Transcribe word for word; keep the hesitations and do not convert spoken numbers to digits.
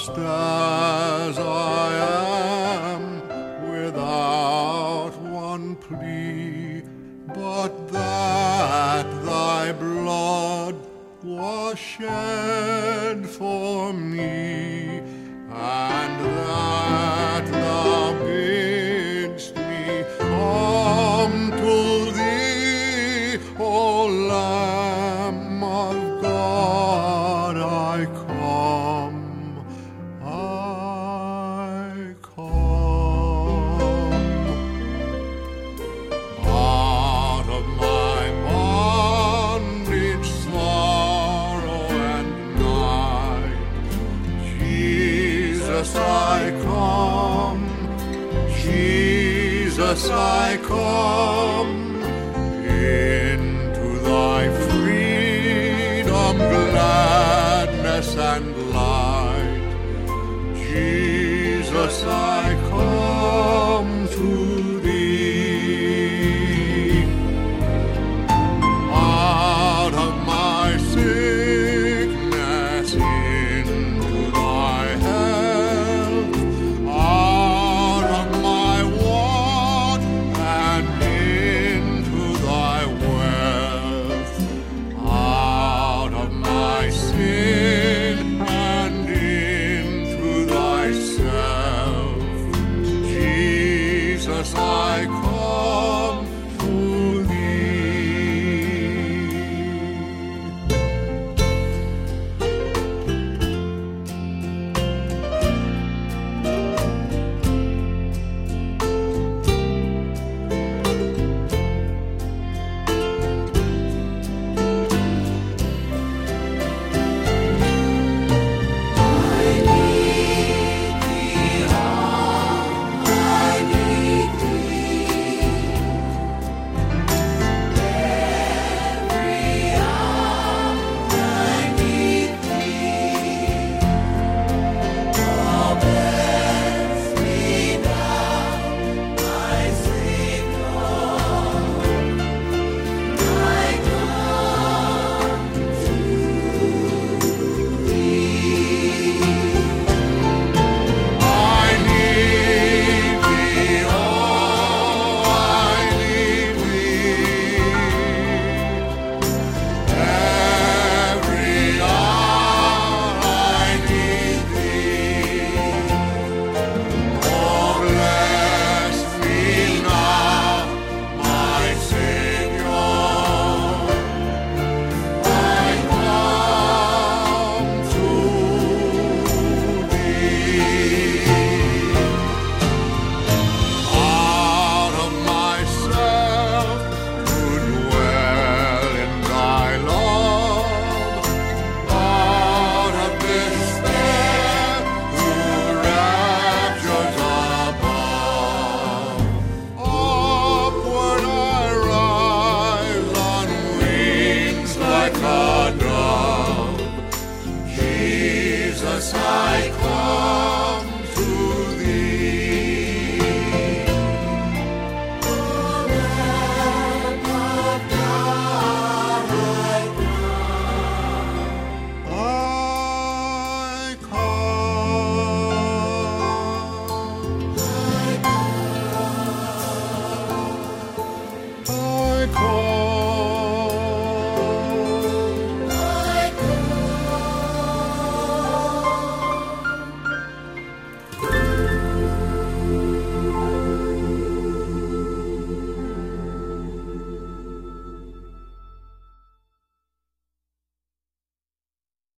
just as I am, without one plea, but that thy blood was shed for me, and that thou bidst me come to thee, O Lamb of God, I come, I come. Out of my bondage, sorrow, and night, Jesus, I come, Jesus, I come, into thy freedom, gladness, and light. Jesus, I come to thee. Out of my sickness into thy health, out of my want and into thy wealth, out of my sin and into thyself, Jesus, I come to thee. Jesus, I come to thee. O Lamb of God, I come. I come. I come.